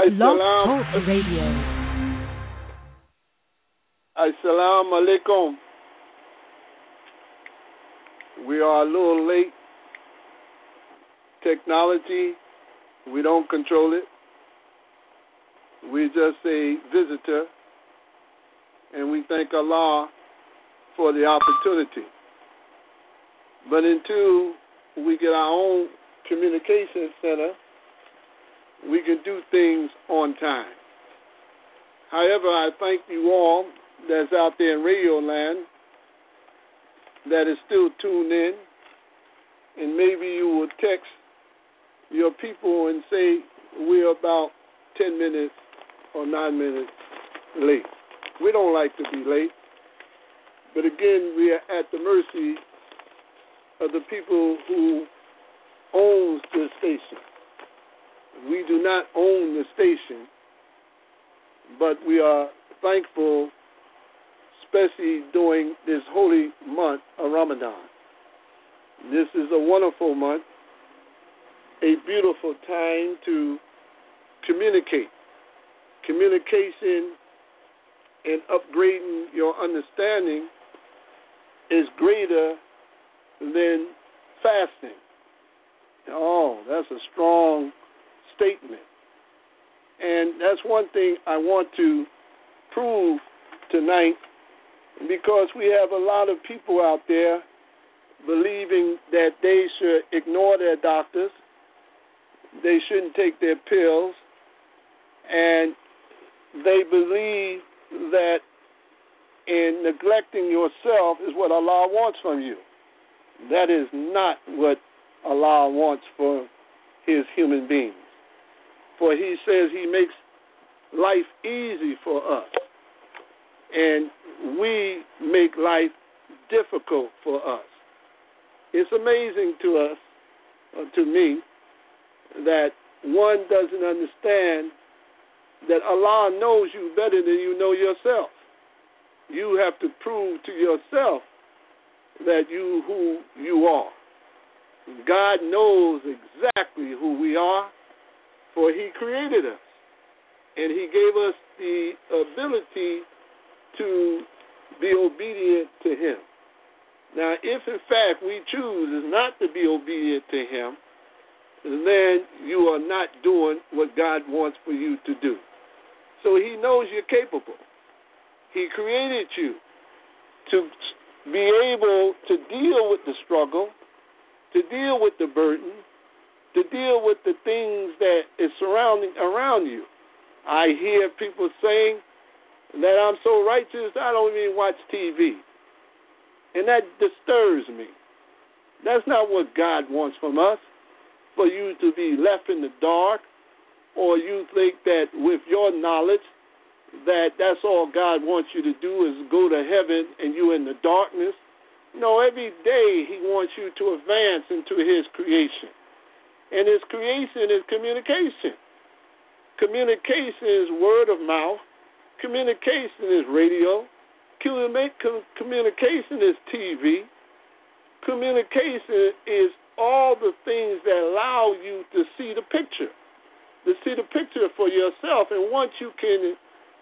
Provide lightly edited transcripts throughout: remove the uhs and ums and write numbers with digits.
Blog Talk Radio. Assalamu alaikum. We are a little late. Technology, we don't control it. We're just a visitor, and we thank Allah for the opportunity. But until we get our own communication center, we can do things on time. However, I thank you all that's out there in radio land that is still tuned in, and maybe you will text your people and say we're about 10 minutes or 9 minutes late. We don't like to be late, but again, we are at the mercy of the people who owns the station. We do not own the station, but we are thankful, especially during this holy month of Ramadan. This is a wonderful month, a beautiful time to communicate. Communication and upgrading your understanding is greater than fasting. Oh, that's a strong statement. And that's one thing I want to prove tonight, because we have a lot of people out there believing that they should ignore their doctors, they shouldn't take their pills, and they believe that in neglecting yourself is what Allah wants from you. That is not what Allah wants for his human beings. For he says he makes life easy for us, and we make life difficult for us. It's amazing to us, to me, that one doesn't understand that Allah knows you better than you know yourself. You have to prove to yourself that you who you are. God knows exactly who we are, for he created us, and he gave us the ability to be obedient to him. Now, if in fact we choose not to be obedient to him, then you are not doing what God wants for you to do. So he knows you're capable. He created you to be able to deal with the struggle, to deal with the burden, to deal with the things that is surrounding around you. I hear people saying that I'm so righteous I don't even watch TV. And that disturbs me. That's not what God wants from us, for you to be left in the dark, or you think that with your knowledge that that's all God wants you to do is go to heaven and you in the darkness. No, every day he wants you to advance into his creation. And his creation is communication. Communication is word of mouth. Communication is radio. Communication is TV. Communication is all the things that allow you to see the picture for yourself. And once you can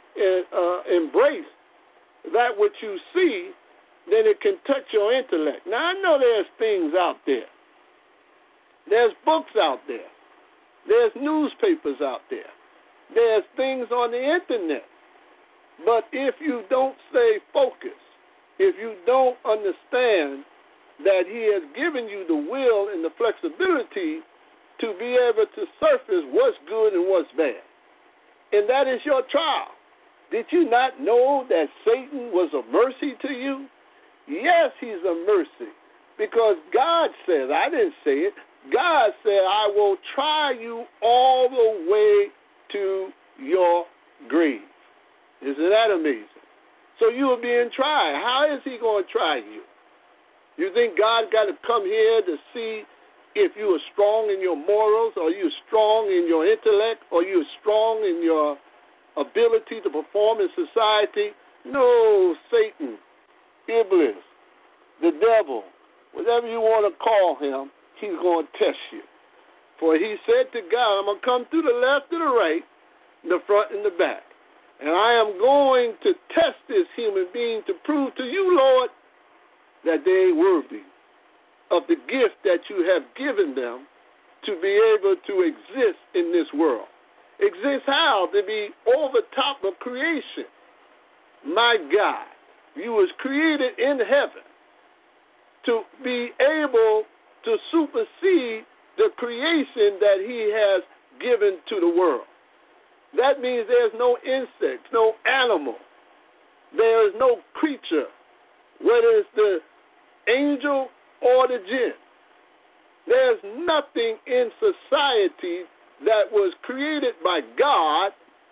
embrace that what you see, then it can touch your intellect. Now, I know there's things out there. There's books out there. There's newspapers out there. There's things on the internet. But if you don't stay focused, if you don't understand that he has given you the will and the flexibility to be able to surface what's good and what's bad, and that is your trial. Did you not know that Satan was a mercy to you? Yes, he's a mercy, because God says, I didn't say it, God said, I will try you all the way to your grave. Isn't that amazing? So you are being tried. How is he going to try you? You think God got to come here to see if you are strong in your morals, or you're strong in your intellect, or you're strong in your ability to perform in society? No, Satan, Iblis, the devil, whatever you want to call him, he's going to test you. For he said to God, I'm going to come to the left or the right, the front and the back. And I am going to test this human being to prove to you, Lord, that they are worthy of the gift that you have given them to be able to exist in this world. Exist how? To be over top of creation. My God, you was created in heaven to be able to supersede the creation that he has given to the world. That means there's no insect, no animal. There is no creature, whether it's the angel or the jinn. There's nothing in society that was created by God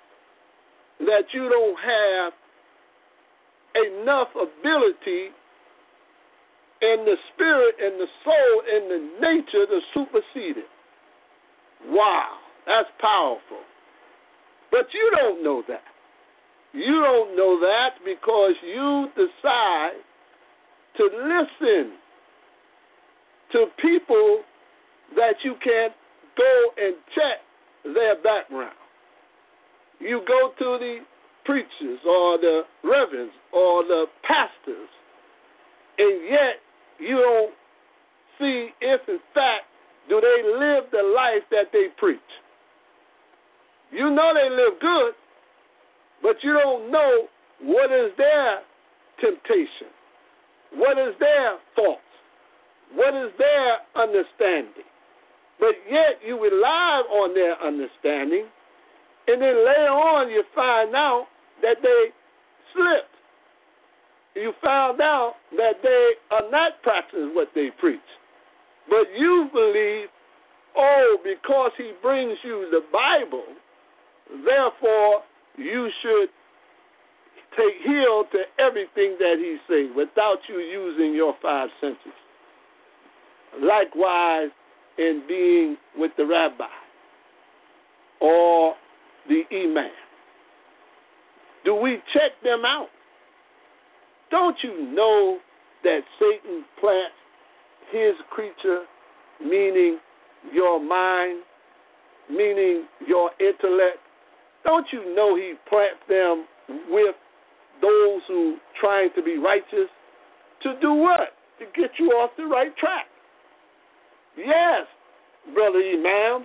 that you don't have enough ability in the spirit and the soul and the nature to supersede it. Wow, that's powerful. But you don't know that. You don't know that because you decide to listen to people that you can't go and check their background. You go to the preachers or the reverends or the pastors, and yet you don't see if, in fact, do they live the life that they preach. You know they live good, but you don't know what is their temptation, what is their faults, what is their understanding. But yet you rely on their understanding, and then later on you find out that they slipped. You found out that they are not practicing what they preach. But you believe, oh, because he brings you the Bible, therefore you should take heed to everything that he says without you using your five senses. Likewise, in being with the rabbi or the imam. Do we check them out? Don't you know that Satan plants his creature, meaning your mind, meaning your intellect? Don't you know he plants them with those who trying to be righteous? To do what? To get you off the right track. Yes, brother imams.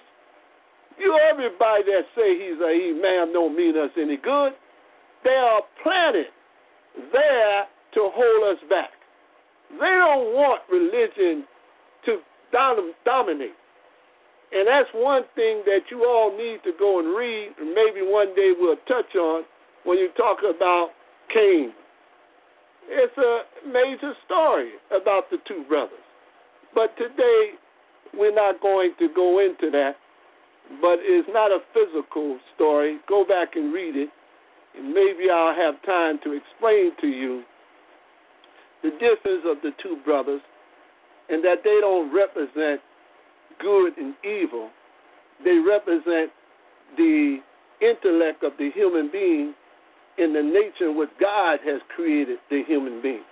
Everybody that say he's a imam don't mean us any good. They are planted there to hold us back. They don't want religion to dominate. And that's one thing that you all need to go and read, and maybe one day we'll touch on when you talk about Cain. It's a major story about the two brothers. But today, we're not going to go into that, but it's not a physical story. Go back and read it, and maybe I'll have time to explain to you the difference of the two brothers and that they don't represent good and evil. They represent the intellect of the human being in the nature in which God has created the human being.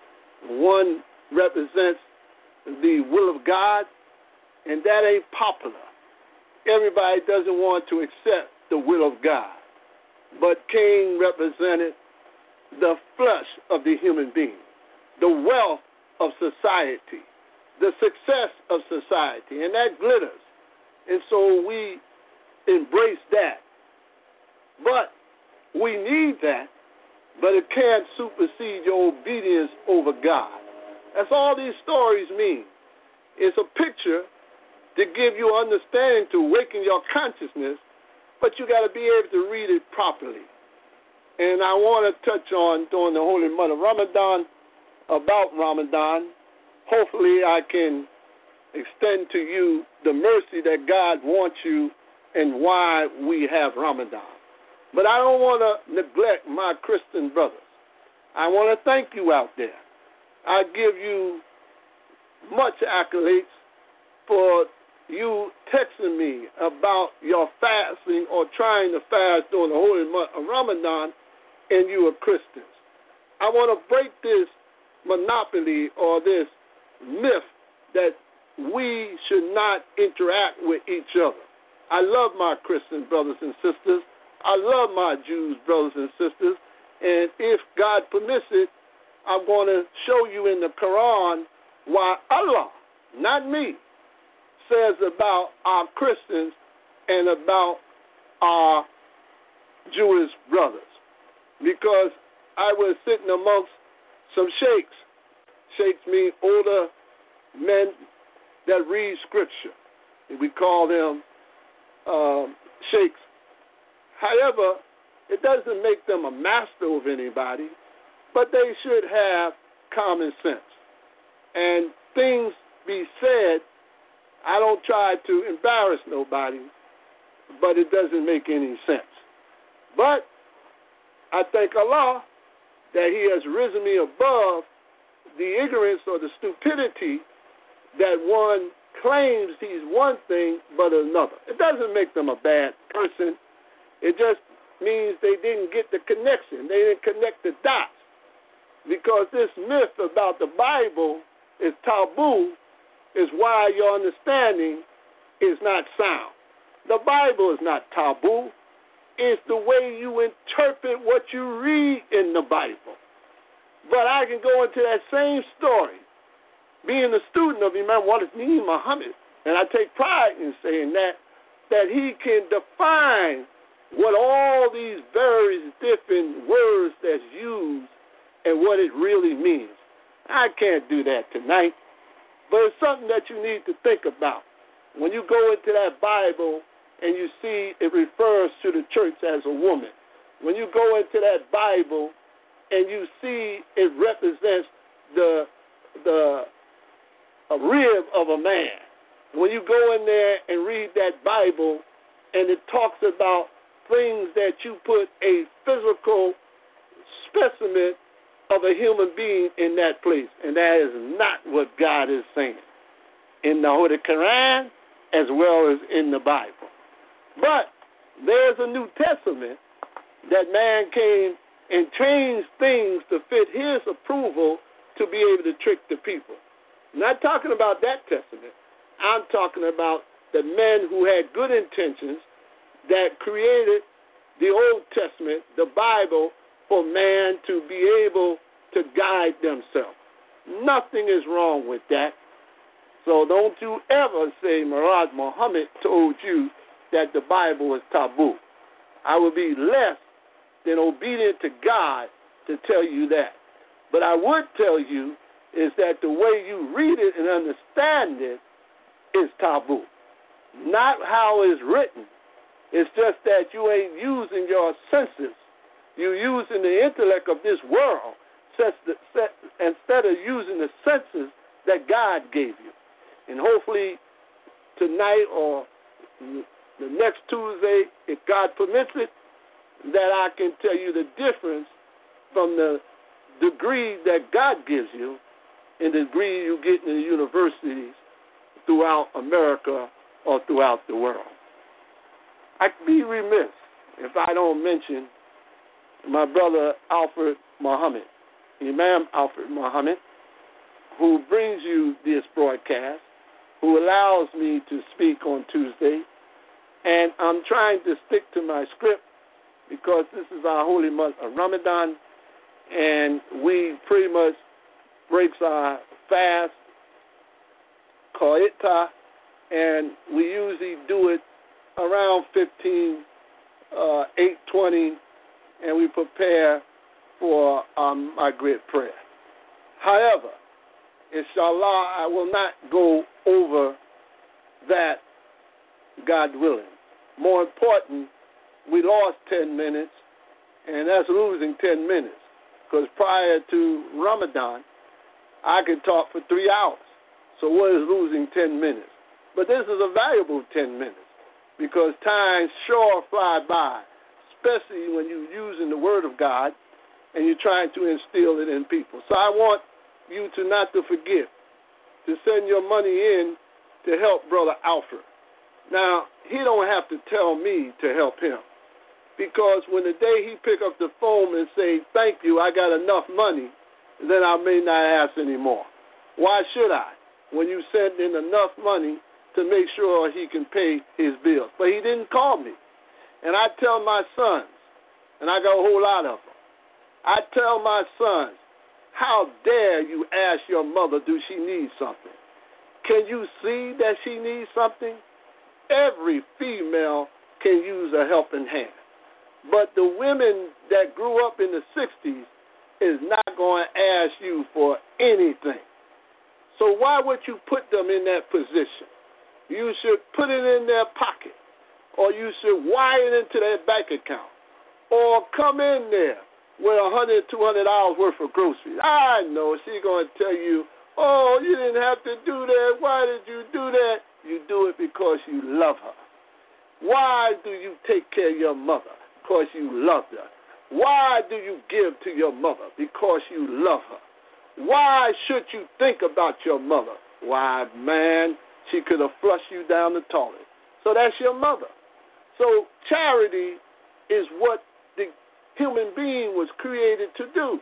One represents the will of God, and that ain't popular. Everybody doesn't want to accept the will of God. But Cain represented the flesh of the human being, the wealth of society, the success of society, and that glitters. And so we embrace that. But we need that, but it can't supersede your obedience over God. That's all these stories mean. It's a picture to give you understanding, to awaken your consciousness, but you got to be able to read it properly. And I want to touch on, during the Holy Month of Ramadan, about Ramadan. Hopefully I can extend to you the mercy that God wants you and why we have Ramadan. But I don't want to neglect my Christian brothers. I want to thank you out there. I give you much accolades for you texting me about your fasting or trying to fast during the holy month of Ramadan, and you are Christians. I want to break this monopoly or this myth that we should not interact with each other. I love my Christian brothers and sisters. I I love my Jews, brothers and sisters, and if God permits it, I'm going to show you in the Quran why Allah, not me, says about our Christians and about our Jewish brothers. Because I was sitting amongst some sheikhs. Sheikhs mean older men that read scripture. We call them sheikhs. However, it doesn't make them a master of anybody, but they should have common sense. And things be said, I don't try to embarrass nobody, but it doesn't make any sense. But I thank Allah that He has risen me above the ignorance or the stupidity that one claims he's one thing but another. It doesn't make them a bad person. It just means they didn't get the connection. They didn't connect the dots. Because this myth about the Bible is taboo is why your understanding is not sound. The Bible is not taboo. It's the way you interpret what you read in the Bible. But I can go into that same story, being a student of Imam Waleed Muhammad, and I take pride in saying that he can define what all these various different words that's used and what it really means. I can't do that tonight, but it's something that you need to think about. When you go into that Bible and you see it refers to the church as a woman, when you go into that Bible and you see it represents a rib of a man, when you go in there and read that Bible and it talks about things that you put a physical specimen of a human being in that place, and that is not what God is saying in the Holy Quran as well as in the Bible. But there's a New Testament that man came and changed things to fit his approval to be able to trick the people. I'm not talking about that testament. I'm talking about the men who had good intentions that created the Old Testament, the Bible, for man to be able to guide themselves. Nothing is wrong with that. So don't you ever say Murad Muhammad told you that the Bible is taboo. I would be less than obedient to God to tell you that. But I would tell you is that the way you read it and understand it is taboo. Not how it's written. It's just that you ain't using your senses. You're using the intellect of this world instead of using the senses that God gave you. And hopefully tonight or the next Tuesday, if God permits it, that I can tell you the difference from the degree that God gives you and the degree you get in the universities throughout America or throughout the world. I'd be remiss if I don't mention my brother Alfred Muhammad, Imam Alfred Muhammad, who brings you this broadcast, who allows me to speak on Tuesday. And I'm trying to stick to my script because this is our holy month of Ramadan, and we pretty much breaks our fast, Qa'ita, and we usually do it around 8:20, and we prepare for Maghrib prayer. However, inshallah, I will not go over that, God willing. More important, we lost 10 minutes, and that's losing 10 minutes, because prior to Ramadan, I could talk for 3 hours. So what is losing 10 minutes? But this is a valuable 10 minutes, because time sure fly by, especially when you're using the Word of God and you're trying to instill it in people. So I want you to not to forget to send your money in to help Brother Alfred. Now, he don't have to tell me to help him, because when the day he pick up the phone and say, thank you, I got enough money, then I may not ask anymore. Why should I? When you send in enough money to make sure he can pay his bills. But he didn't call me. And I tell my sons, and I got a whole lot of them, I tell my sons, how dare you ask your mother, do she need something? Can you see that she needs something? Every female can use a helping hand. But the women that grew up in the 60s is not going to ask you for anything. So why would you put them in that position? You should put it in their pocket, or you should wire it into their bank account, or come in there with $100, $200 worth of groceries. I know she's going to tell you, oh, you didn't have to do that. Why did you do that? You do it because you love her. Why do you take care of your mother? Because you love her. Why do you give to your mother? Because you love her. Why should you think about your mother? Why, man, she could have flushed you down the toilet. So that's your mother. So charity is what the human being was created to do.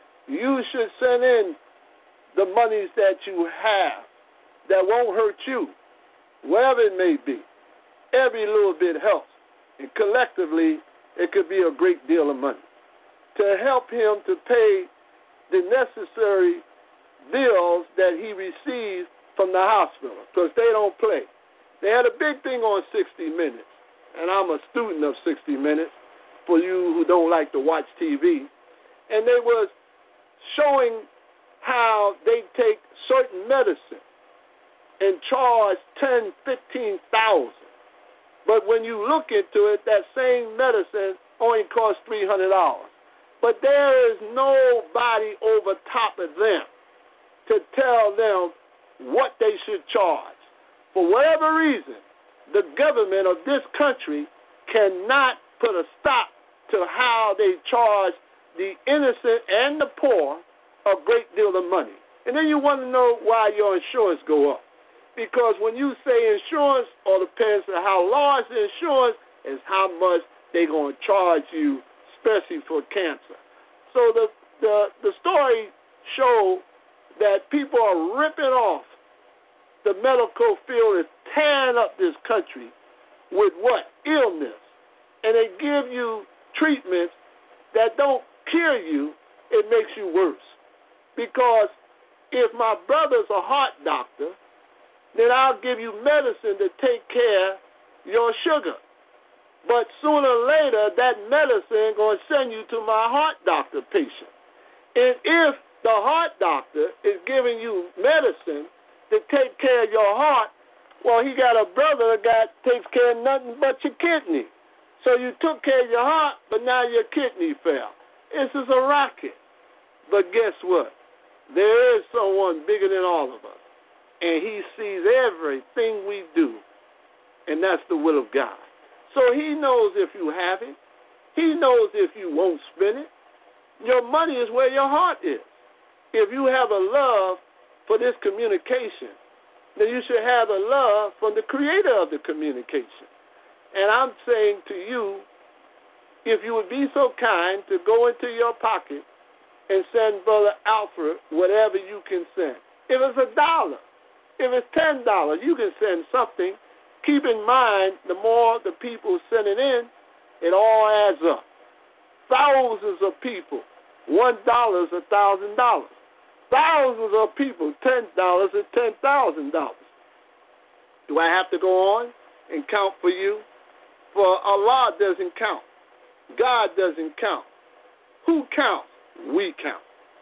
You should send in the monies that you have that won't hurt you, wherever it may be. Every little bit helps. And collectively, it could be a great deal of money to help him to pay the necessary bills that he receives from the hospital, because they don't play. They had a big thing on 60 Minutes, and I'm a student of 60 Minutes, for you who don't like to watch TV, and they was showing how they take certain medicine and charge $10,000, $15,000. But when you look into it, that same medicine only costs $300. But there is nobody over top of them to tell them what they should charge. For whatever reason, the government of this country cannot put a stop to how they charge the innocent and the poor a great deal of money. And then you want to know why your insurance go up. Because when you say insurance, all depends on how large the insurance is, how much they're going to charge you, especially for cancer. So the story showed that people are ripping off the medical field, is tearing up this country with what? Illness. And they give you treatments that don't cure you, it makes you worse. Because if my brother's a heart doctor, then I'll give you medicine to take care of your sugar. But sooner or later, that medicine is going to send you to my heart doctor patient. And if the heart doctor is giving you medicine to take care of your heart, well, he got a brother that takes care of nothing but your kidney. So you took care of your heart, but now your kidney fell. This is a racket. But guess what? There is someone bigger than all of us. And he sees everything we do, and that's the will of God. So he knows if you have it. He knows if you won't spend it. Your money is where your heart is. If you have a love for this communication, then you should have a love from the creator of the communication. And I'm saying to you, if you would be so kind to go into your pocket and send Brother Alfred whatever you can send. If it's $1, if it's $10, you can send something. Keep in mind, the more the people send it in, it all adds up. Thousands of people, $1 is $1,000. Thousands of people, $10 is $10,000. Do I have to go on and count for you? For Allah doesn't count. God doesn't count. Who counts? We count.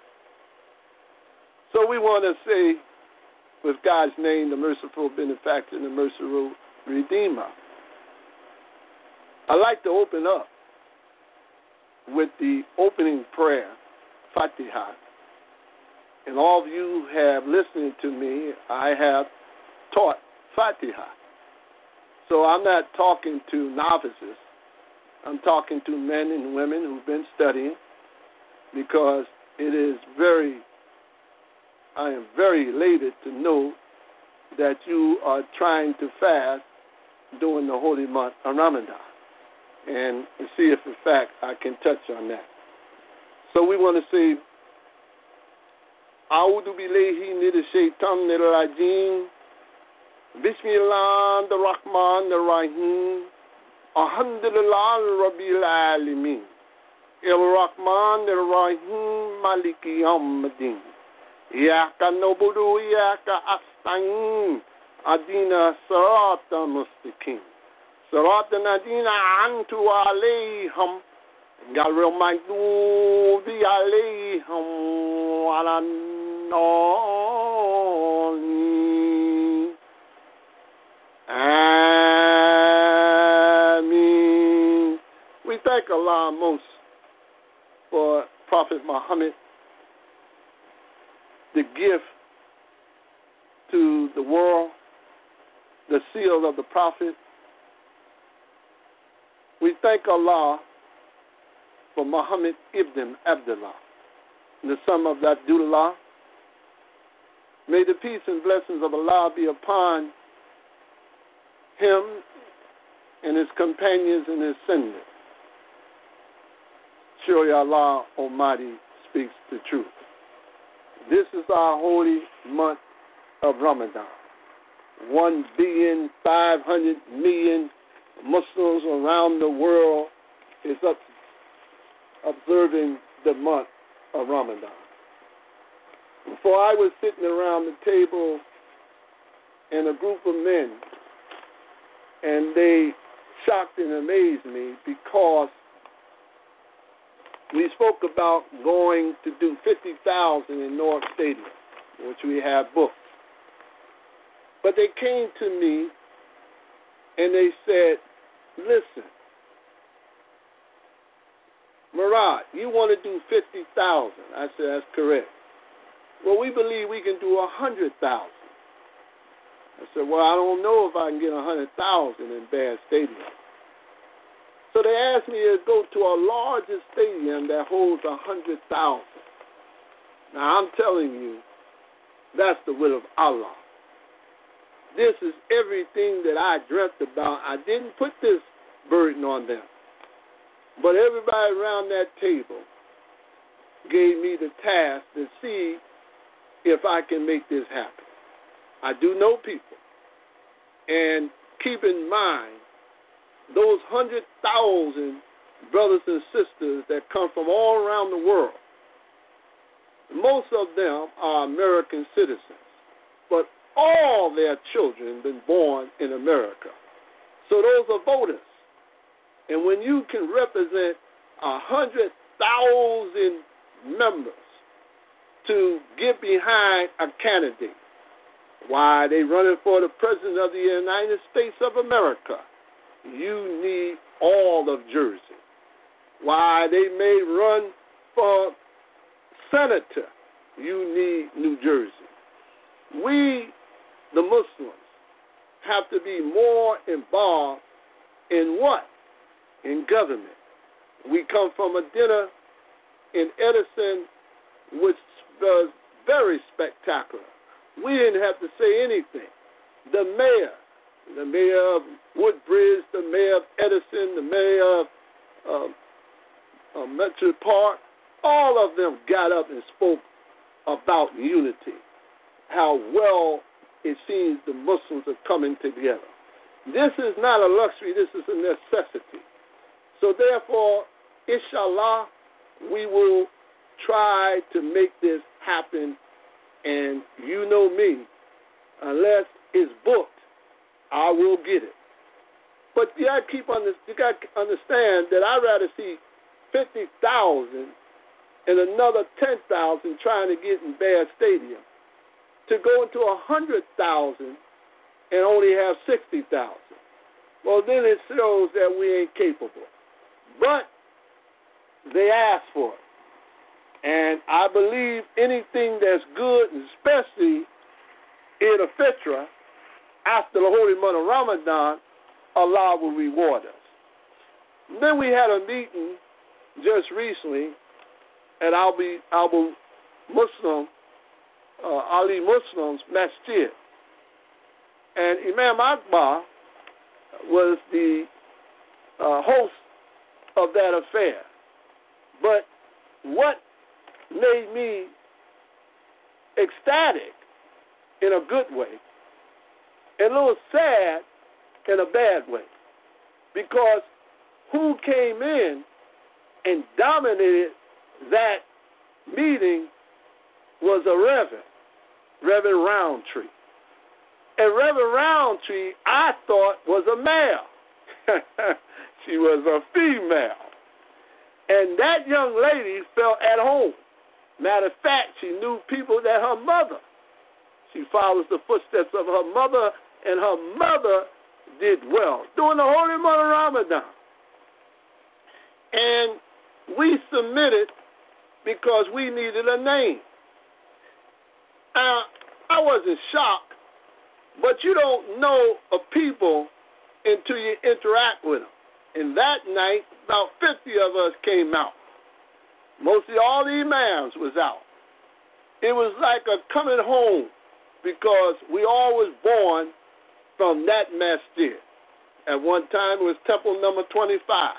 So we want to say, with God's name, the merciful benefactor and the merciful redeemer. I'd like to open up with the opening prayer, Fatiha. And all of you have listened to me, I have taught Fatiha. So I'm not talking to novices. I'm talking to men and women who've been studying, because I am very elated to know that you are trying to fast during the holy month of Ramadan, and see if, in fact, I can touch on that. So we want to say, A'udhu billahi minash shaitanir rajim. Bismillahir rahmanir rahim. Alhamdulillah Rabbil Alameen. Ir-Rahman Ir-Rahim Maliki Yawmiddin. Iyyaka na'budu wa iyyaka nasta'in. Adina siratal mustaqim. Siratal ladzina an'amta alayhim ghayril maghdubi alayhim waladdallin. Ameen. We thank Allah most for Prophet Muhammad, the gift to the world, the seal of the Prophet. We thank Allah for Muhammad ibn Abdullah, the son of Abdullah. May the peace and blessings of Allah be upon him and his companions and his descendants. Surely Allah Almighty speaks the truth. This is our holy month of Ramadan. 1,500,000,000 Muslims around the world is observing the month of Ramadan. Before I was sitting around the table and a group of men, and they shocked and amazed me because we spoke about going to do 50,000 in North Stadium, which we have booked. But they came to me and they said, listen, Murad, you want to do 50,000. I said, that's correct. Well, we believe we can do 100,000. I said, well, I don't know if I can get 100,000 in Bass Stadium. So they asked me to go to a larger stadium that holds 100,000. Now, I'm telling you, that's the will of Allah. This is everything that I dreamt about. I didn't put this burden on them. But everybody around that table gave me the task to see if I can make this happen. I do know people. And keep in mind, those 100,000 brothers and sisters that come from all around the world, most of them are American citizens, but all their children have been born in America. So those are voters. And when you can represent 100,000 members to get behind a candidate, why they running for the President of the United States of America, you need all of Jersey. Why they may run for senator, you need New Jersey. We, the Muslims, have to be more involved in what? In government. We come from a dinner in Edison which was very spectacular. We didn't have to say anything. The mayor of Woodbridge, the mayor of Edison, the mayor of Metro Park, all of them got up and spoke about unity, how well it seems the Muslims are coming together. This is not a luxury, this is a necessity. So therefore, inshallah, we will try to make this happen. And you know me, unless it's booked, I will get it. But you got to understand that I'd rather see 50,000 and another 10,000 trying to get in Bass Stadium to go into 100,000 and only have 60,000. Well, then it shows that we ain't capable. But they asked for it. And I believe anything that's good, especially in a fitra, after the holy month of Ramadan, Allah will reward us. And then we had a meeting just recently at Ali Muslim's Masjid. And Imam Akbar was the host of that affair. But what made me ecstatic in a good way and a little sad in a bad way because who came in and dominated that meeting was a Reverend Roundtree. And Reverend Roundtree, I thought, was a male. She was a female. And that young lady felt at home. Matter of fact, she knew people that her mother. She follows the footsteps of her mother, and her mother did well during the holy month of Ramadan. And we submitted because we needed a name. I wasn't shocked, but you don't know a people until you interact with them. And that night, about 50 of us came out. Mostly all the imams was out. It was like a coming home because we all was born from that masjid. At one time, it was temple number 25.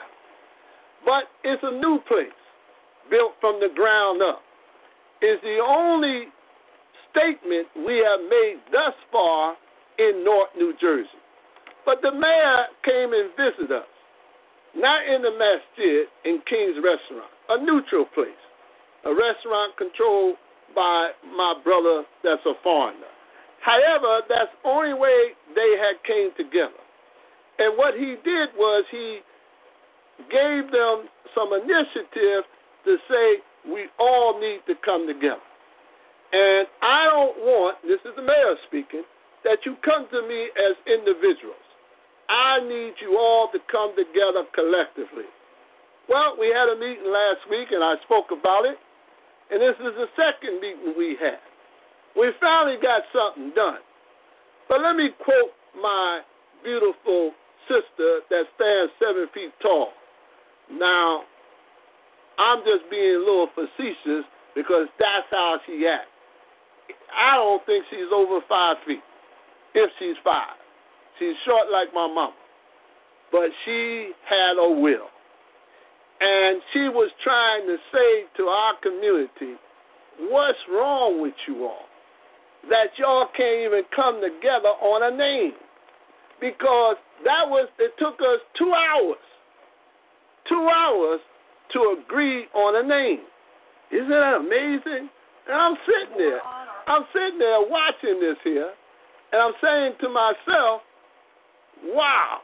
But it's a new place, built from the ground up. It's the only statement we have made thus far in North New Jersey. But the mayor came and visited us, not in the masjid, in King's Restaurant, a neutral place, a restaurant controlled by my brother that's a foreigner. However, that's the only way they had came together. And what he did was he gave them some initiative to say we all need to come together. And I don't want, this is the mayor speaking, that you come to me as individuals. I need you all to come together collectively. Well, we had a meeting last week, and I spoke about it, and this is the second meeting we had. We finally got something done. But let me quote my beautiful sister that stands 7 feet tall. Now, I'm just being a little facetious because that's how she acts. I don't think she's over 5 feet, if she's 5. She's short like my mama. But she had a will. And she was trying to say to our community, what's wrong with you all? That y'all can't even come together on a name. Because it took us 2 hours. 2 hours to agree on a name. Isn't that amazing? And I'm sitting there watching this here, and I'm saying to myself, wow,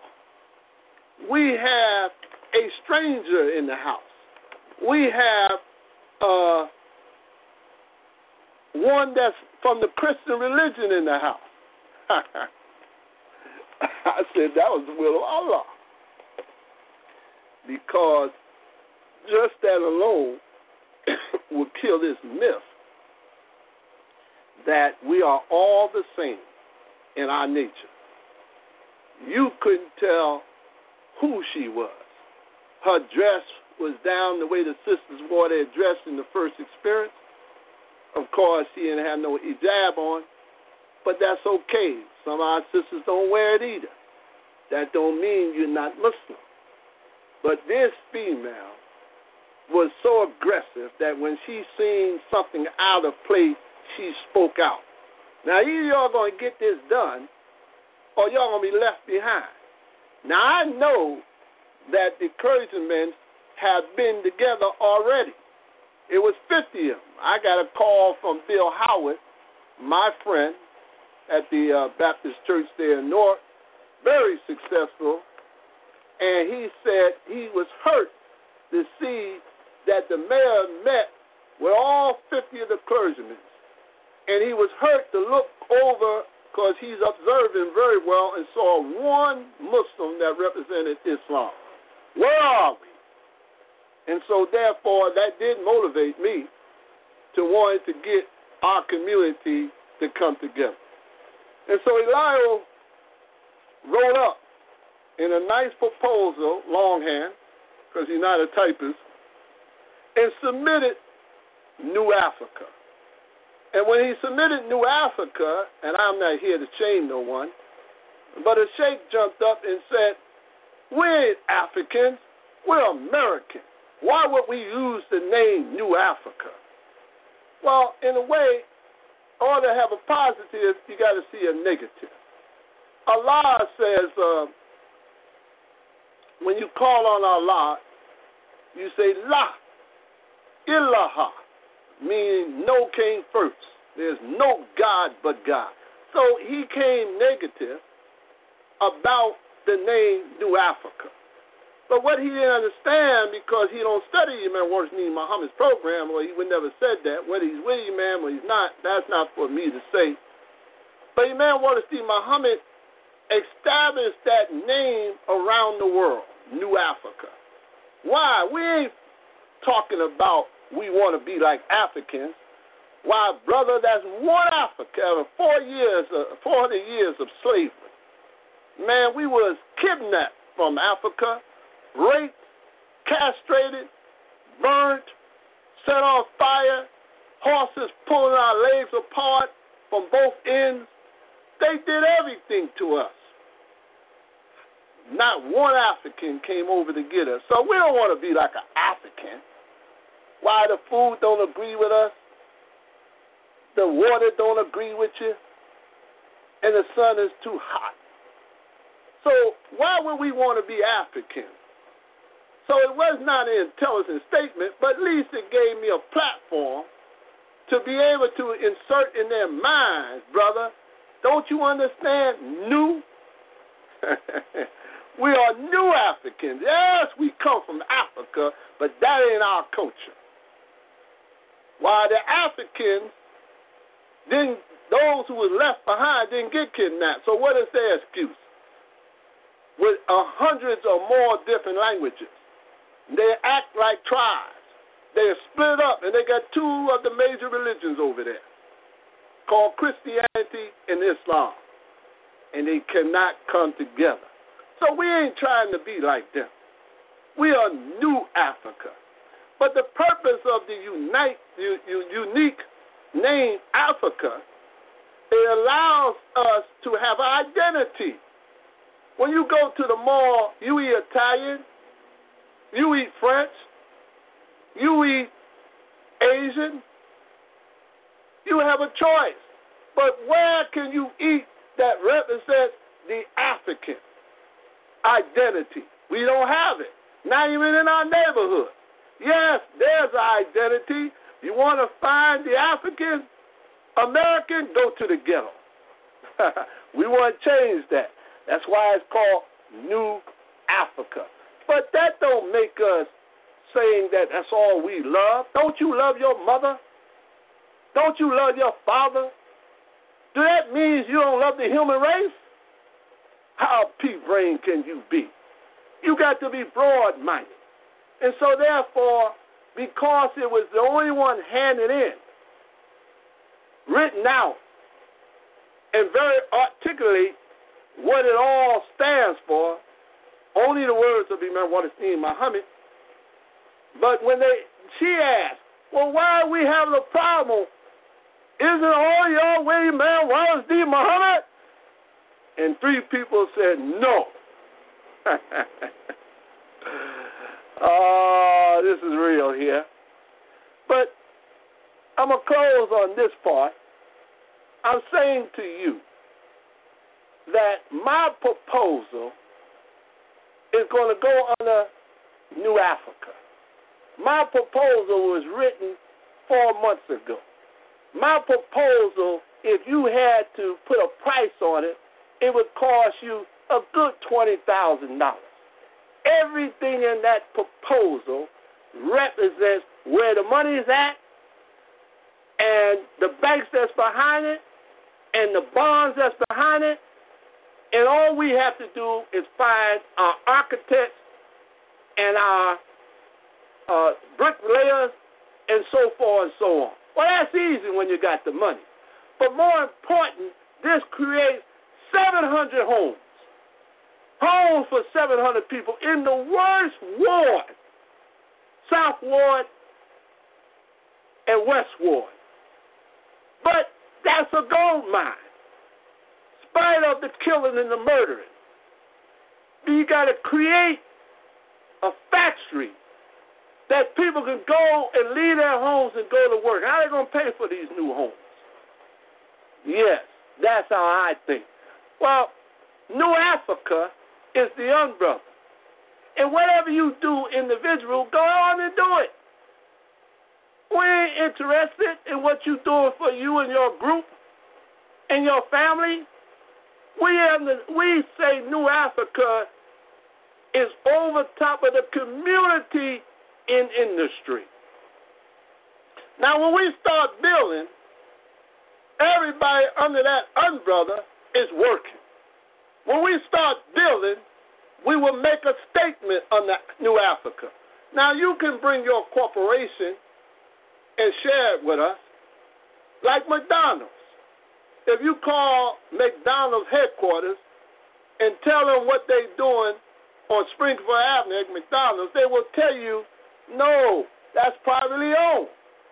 we have a stranger in the house. We have one that's from the Christian religion in the house. I said that was the will of Allah. Because just that alone will kill this myth that we are all the same in our nature. You couldn't tell who she was. Her dress was down the way the sisters wore their dress in the first experience. Of course, she didn't have no hijab on, but that's okay. Some of our sisters don't wear it either. That don't mean you're not Muslim. But this female was so aggressive that when she seen something out of place, she spoke out. Now, either y'all going to get this done or y'all going to be left behind. Now, I know that the clergymen have been together already. It was 50 of them. I got a call from Bill Howard, my friend, at the Baptist Church there in North, very successful, and he said he was hurt to see that the mayor met with all 50 of the clergymen, and he was hurt to look over because he's observing very well and saw one Muslim that represented Islam. Where are we? And so, therefore, that did motivate me to want to get our community to come together. And so Eliel wrote up in a nice proposal, longhand, because he's not a typist, and submitted New Africa. And when he submitted New Africa, and I'm not here to shame no one, but a sheikh jumped up and said, we ain't Africans, we're Americans. Why would we use the name New Africa? Well, in a way, in order to have a positive, you got to see a negative. Allah says, when you call on Allah, you say La ilaha, meaning no came first. There's no God but God. So he came negative about the name New Africa. But what he didn't understand, because he don't study Imam Waris-Deen Muhammad's program, or he would never said that, whether he's with Imam or he's not, that's not for me to say. But Imam Waris-Deen Muhammad established that name around the world, New Africa. Why? We ain't talking about we want to be like Africans. Why, brother, that's one Africa, 400 years of slavery. Man, we was kidnapped from Africa, raped, castrated, burnt, set on fire, horses pulling our legs apart from both ends. They did everything to us. Not one African came over to get us. So we don't want to be like an African. Why the food don't agree with us, the water don't agree with you, and the sun is too hot. So why would we want to be African? So it was not an intelligent statement, but at least it gave me a platform to be able to insert in their minds, brother. Don't you understand? New? We are new Africans. Yes, we come from Africa, but that ain't our culture. While the Africans, those who were left behind didn't get kidnapped. So what is their excuse? With hundreds or more different languages, they act like tribes. They are split up, and they got two of the major religions over there, called Christianity and Islam, and they cannot come together. So we ain't trying to be like them. We are new Africa. But the purpose of the unique name Africa, it allows us to have identity. When you go to the mall, you eat Italian, you eat French, you eat Asian, you have a choice. But where can you eat that represents the African identity? We don't have it, not even in our neighborhood. Yes, there's an identity. You want to find the African American, go to the ghetto. We want to change that. That's why it's called New Africa. But that don't make us saying that that's all we love. Don't you love your mother? Don't you love your father? Do that mean you don't love the human race? How pea-brain can you be? You got to be broad-minded. And so therefore, because it was the only one handed in, written out, and very articulately what it all stands for, only the words of Imam Waris-Deen Muhammad. But when she asked, well, why are we having a problem? Isn't all your way, Imam Waris-Deen Muhammad? And 3 people said no. Oh, this is real here. But I'm going to close on this part. I'm saying to you that my proposal is going to go under New Africa. My proposal was written 4 months ago. My proposal, if you had to put a price on it, it would cost you a good $20,000. Everything in that proposal represents where the money is at and the banks that's behind it and the bonds that's behind it. And all we have to do is find our architects and our bricklayers and so forth and so on. Well, that's easy when you got the money. But more important, this creates 700 homes. Homes for 700 people in the worst ward, South Ward and West Ward. But that's a gold mine, in spite of the killing and the murdering. You got to create a factory that people can go and leave their homes and go to work. How are they going to pay for these new homes? Yes, that's how I think. Well, New Africa is the umbrella. And whatever you do individual, go on and do it. We ain't interested in what you're doing for you and your group and your family. We say New Africa is over top of the community in industry. Now, when we start building, everybody under that umbrella is working. When we start building, we will make a statement on the New Africa. Now, you can bring your corporation and share it with us, like McDonald's. If you call McDonald's headquarters and tell them what they're doing on Springfield Avenue at McDonald's, they will tell you, no, that's privately owned.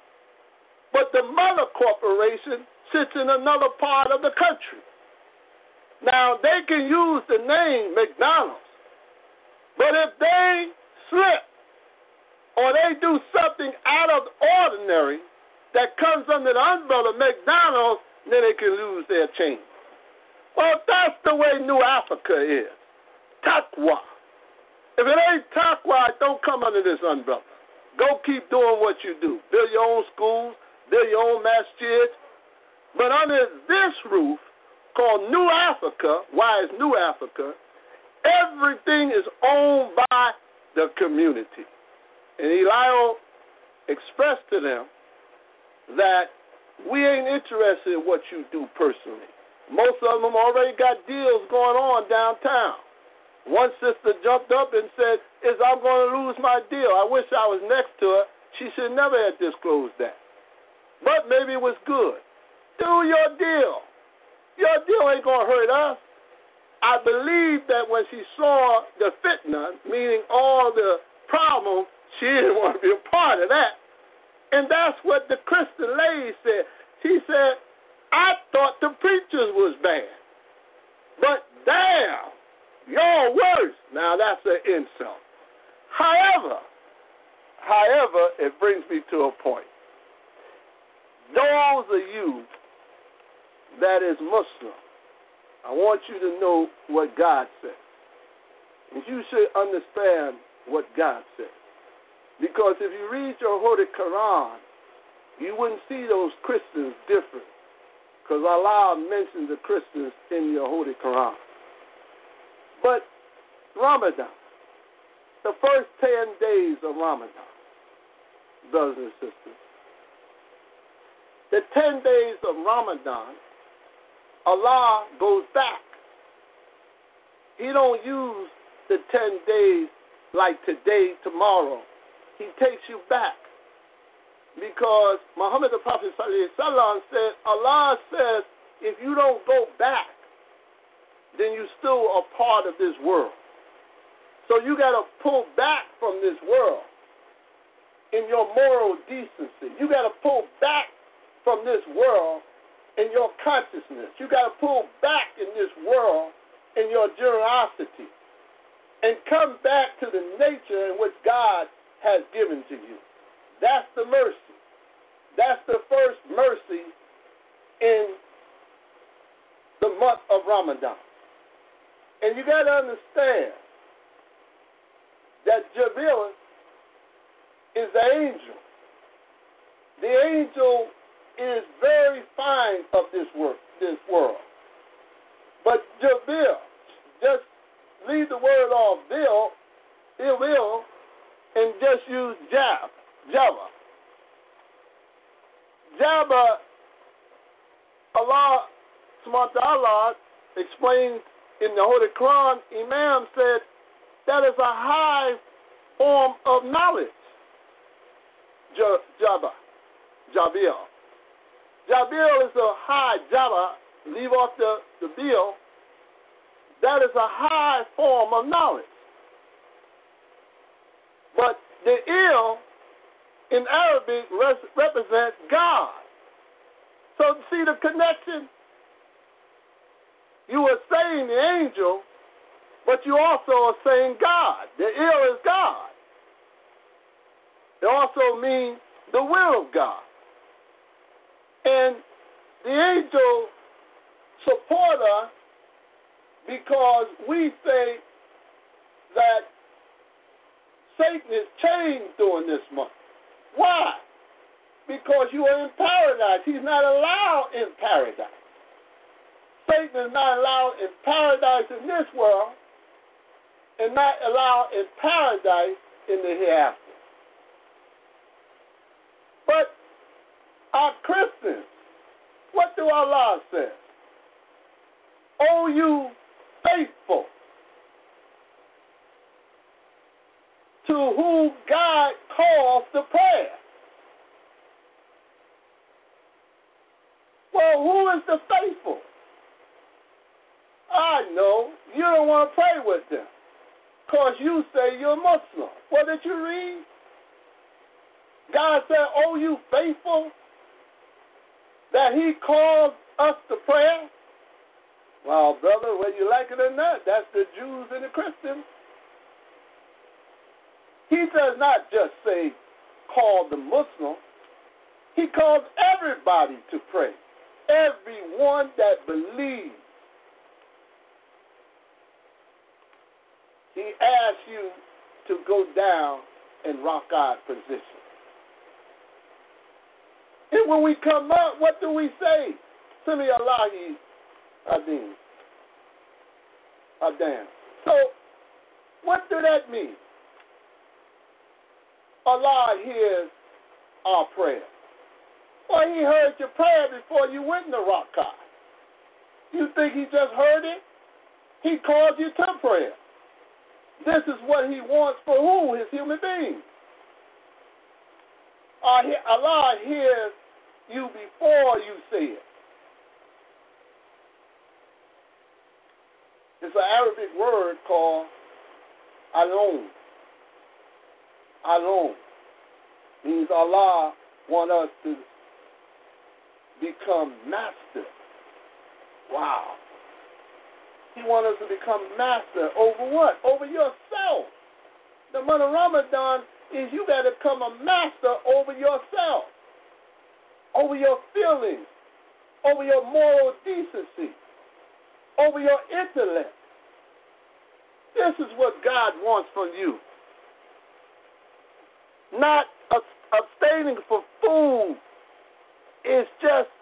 But the mother corporation sits in another part of the country. Now, they can use the name McDonald's, but if they slip or they do something out of the ordinary that comes under the umbrella of McDonald's, then they can lose their chain. Well, that's the way New Africa is. Taqwa. If it ain't Taqwa, don't come under this umbrella. Go keep doing what you do. Build your own schools, build your own masjids. But under this roof, called New Africa, why is New Africa, everything is owned by the community. And Eliel expressed to them that we ain't interested in what you do personally. Most of them already got deals going on downtown. One sister jumped up and said, I'm going to lose my deal. I wish I was next to her. She should never have disclosed that. But maybe it was good. Do your deal. Your deal ain't going to hurt us. I believe that when she saw the fitna, meaning all the problems, she didn't want to be a part of that. And that's what the Christian lady said. She said, I thought the preachers was bad. But damn, y'all worse. Now that's an insult. However, it brings me to a point. Those of you that is Muslim, I want you to know what God says. And you should understand what God says. Because if you read your Holy Quran, you wouldn't see those Christians different. Because Allah mentions the Christians in your Holy Quran. But Ramadan, the first 10 days of Ramadan, brothers and sisters, the 10 days of Ramadan, Allah goes back. He don't use the 10 days like today, tomorrow. He takes you back. Because Muhammad the Prophet ﷺ said, Allah says, if you don't go back, then you still are part of this world. So you got to pull back from this world in your moral decency. You got to pull back from this world in your consciousness. You got to pull back in this world in your generosity and come back to the nature in which God has given to you. That's the mercy. That's the first mercy in the month of Ramadan. And you got to understand that Jibril is the angel. The angel is very fine of this world. But Jibril, just leave the word off will, and just use Jabba. Jabba, Allah subhanahu wa ta'ala explained in the Holy Quran, Imam said, that is a high form of knowledge. Jabil. Jabil is a high, Jabba, leave off the bill. That is a high form of knowledge. But the il in Arabic represents God. So see the connection? You are saying the angel, but you also are saying God. The il is God. It also means the will of God. And the angel support us because we say that Satan is chained during this month. Why? Because you are in paradise. He's not allowed in paradise. Satan is not allowed in paradise in this world and not allowed in paradise in the hereafter. But our Christians, what do Allah say? O you faithful, to whom God calls to prayer. Well, who is the faithful? I know you don't want to pray with them because you say you're Muslim. What did you read? God said, oh, you faithful, that he calls us to prayer. Well, brother, whether you like it or not, that's the Jews and the Christians. He does not just say, call the Muslim. He calls everybody to pray. Everyone that believes. He asks you to go down in Rak'at position. And when we come up, what do we say? Sami Allahi Adim. Adam. So, what do that mean? Allah hears our prayer. Well, he heard your prayer before you went in the Rak'at. You think he just heard it? He called you to prayer. This is what he wants for who? His human beings. Allah hears you before you say it. It's an Arabic word called alon. Alon means Allah wants us to become master. Wow. He wants us to become master over what? Over yourself. The month of Ramadan is you got to become a master over yourself, over your feelings, over your moral decency, over your intellect. This is what God wants from you. Not abstaining for food is just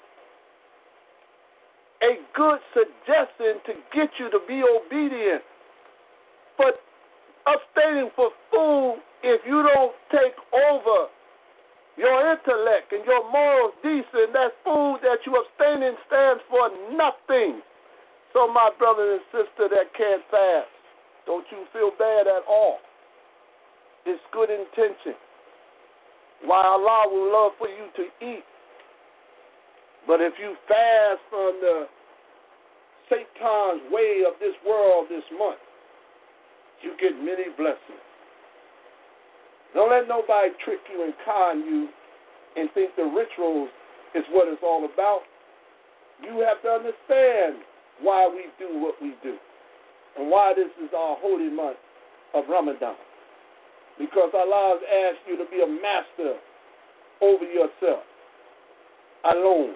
a good suggestion to get you to be obedient. But abstaining for food, if you don't take over your intellect and your moral decent, that food that you abstaining stands for nothing. So my brother and sister that can't fast, don't you feel bad at all. It's good intention. Why Allah will love for you to eat. But if you fast from the Satan's way of this world this month, you get many blessings. Don't let nobody trick you and con you and think the rituals is what it's all about. You have to understand why we do what we do and why this is our holy month of Ramadan. Because Allah has asked you to be a master over yourself alone.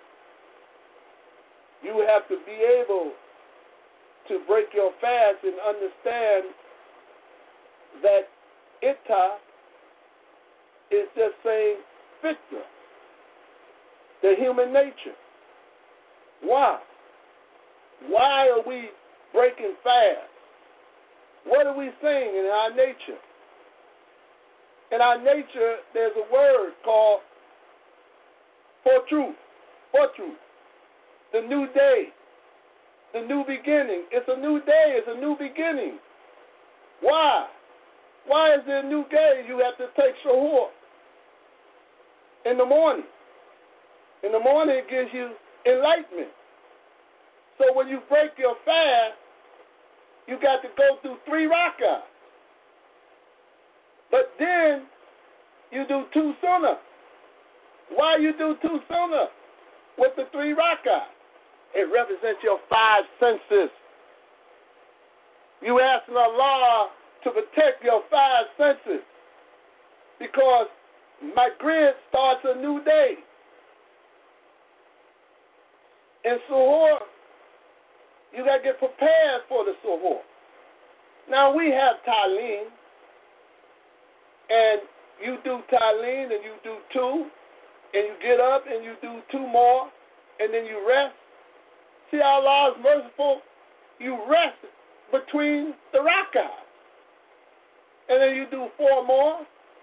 You have to be able to break your fast and understand that Ita is just saying fitra, the human nature. Why? Why are we breaking fast? What are we saying in our nature? In our nature, there's a word called for truth. The new day, the new beginning. It's a new day. It's a new beginning. Why? Why is there a new day? You have to take suhoor in the morning. In the morning, it gives you enlightenment. So when you break your fast, you got to go through 3 rak'ahs. But then you do 2 sunnah. Why you do 2 sunnah with the 3 rak'ahs? It represents your 5 senses. You asking Allah to protect your 5 senses because Maghrib starts a new day. In suhoor, you got to get prepared for the suhoor. Now we have talim. and you do Talim and you do 2, and you get up and you do 2 more, and then you rest. See how Allah is merciful? You rest between the rak'ahs. And then you do 4 more,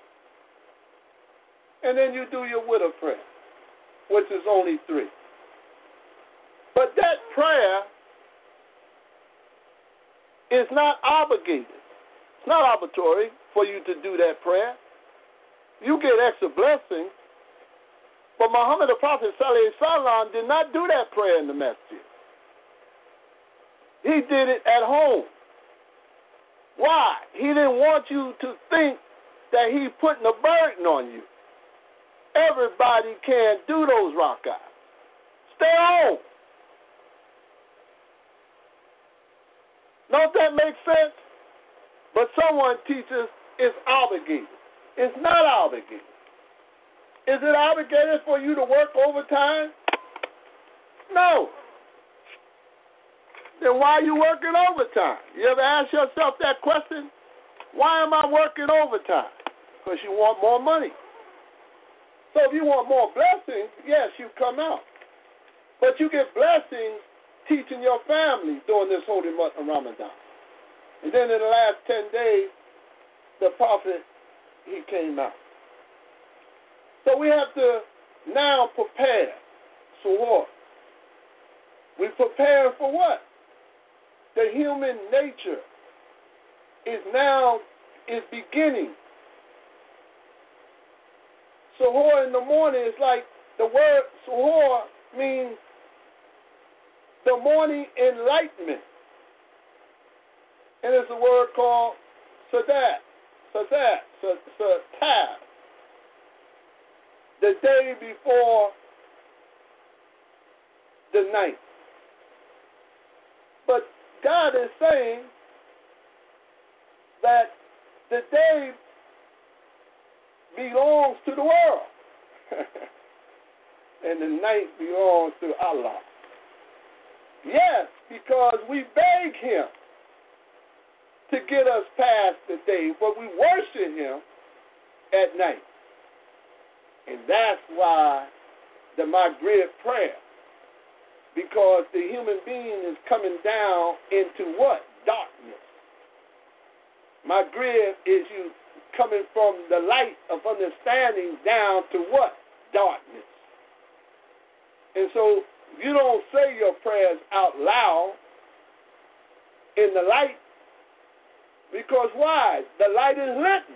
and then you do your witr prayer, which is only 3. But that prayer is not obligated. It's not obligatory for you to do that prayer. You get extra blessings, but Muhammad the Prophet ﷺ did not do that prayer in the masjid. He did it at home. Why? He didn't want you to think that he's putting a burden on you. Everybody can't do those rak'ahs. Stay home. Don't that make sense? But someone teaches it's obligated. It's not obligated. Is it obligated for you to work overtime? No. Then why are you working overtime? You ever ask yourself that question? Why am I working overtime? Because you want more money. So if you want more blessings, yes, you come out. But you get blessings teaching your family during this holy month of Ramadan. And then in the last 10 days, the Prophet, he came out. So we have to now prepare. So what? We prepare for what? The human nature is beginning. Suhoor in the morning is like the word suhoor means the morning enlightenment. And it's a word called sadat, the day before the night. But God is saying that the day belongs to the world and the night belongs to Allah. Yes, because we beg him to get us past the day, but we worship him at night. And that's why the Maghrib prayer, because the human being is coming down into what? Darkness. Maghrib is you coming from the light of understanding down to what? Darkness. And so you don't say your prayers out loud in the light, because why? The light is lit.